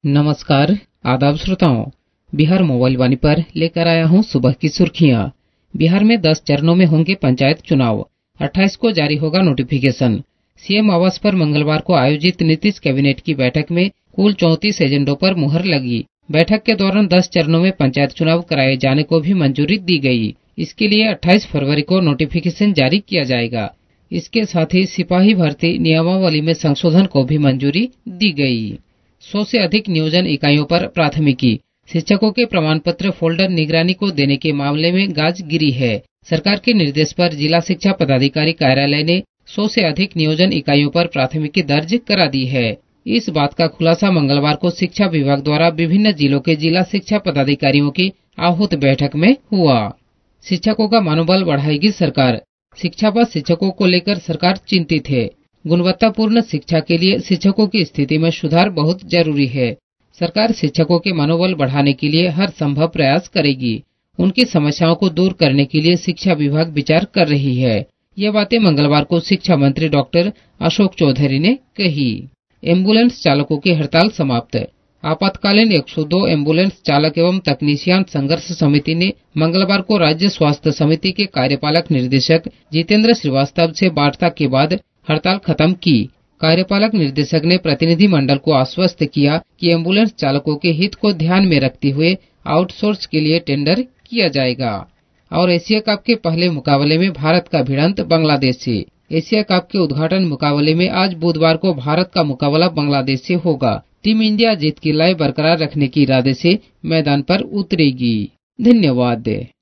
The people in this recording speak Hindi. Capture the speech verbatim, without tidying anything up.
नमस्कार, आदाब श्रोताओं। बिहार मोबाइल वाणी पर लेकर आया हूं सुबह की सुर्खियां। बिहार में दस चरणों में होंगे पंचायत चुनाव। अट्ठाईस को जारी होगा नोटिफिकेशन। सीएम आवास पर मंगलवार को आयोजित नीतीश कैबिनेट की बैठक में कुल चौंतीस एजेंडों पर मुहर लगी। बैठक के दौरान दस चरणों में पंचायत चुनाव कराए जाने को भी मंजूरी दी गई। इसके लिए अट्ठाईस फरवरी को नोटिफिकेशन जारी किया जाएगा। इसके साथ ही सिपाही भर्ती नियमावली में संशोधन को भी मंजूरी दी गई। सौ से अधिक नियोजन इकाइयों पर प्राथमिकी। शिक्षकों के प्रमाण पत्र फोल्डर निगरानी को देने के मामले में गाज गिरी है। सरकार के निर्देश पर जिला शिक्षा पदाधिकारी कार्यालय ने सौ से अधिक नियोजन इकाइयों पर प्राथमिकी दर्ज करा दी है। इस बात का खुलासा मंगलवार को शिक्षा विभाग द्वारा विभिन्न जिलों के जिला शिक्षा पदाधिकारियों की आहूत बैठक में हुआ। शिक्षकों का मनोबल बढ़ाएगी सरकार। शिक्षा व शिक्षकों को लेकर सरकार चिंतित है। गुणवत्तापूर्ण शिक्षा के लिए शिक्षकों की स्थिति में सुधार बहुत जरूरी है। सरकार शिक्षकों के मनोबल बढ़ाने के लिए हर संभव प्रयास करेगी। उनकी समस्याओं को दूर करने के लिए शिक्षा विभाग विचार कर रही है। ये बातें मंगलवार को शिक्षा मंत्री डॉक्टर अशोक चौधरी ने कही। एम्बुलेंस चालकों की हड़ताल समाप्त। आपातकालीन एक सौ दो एम्बुलेंस चालक एवं तकनीशियन संघर्ष समिति ने मंगलवार को राज्य स्वास्थ्य समिति के कार्यपालक निर्देशक जितेंद्र श्रीवास्तव से वार्ता के बाद हड़ताल खत्म की। कार्यपालक निर्देशक ने प्रतिनिधि मंडल को आश्वस्त किया कि एम्बुलेंस चालकों के हित को ध्यान में रखते हुए आउटसोर्स के लिए टेंडर किया जाएगा। और एशिया कप के पहले मुकाबले में भारत का भिड़ंत बांग्लादेश से। एशिया कप के उद्घाटन मुकाबले में आज बुधवार को भारत का मुकाबला बांग्लादेश से होगा। टीम इंडिया जीत की लय बरकरार रखने के इरादे से मैदान पर उतरेगी। धन्यवाद।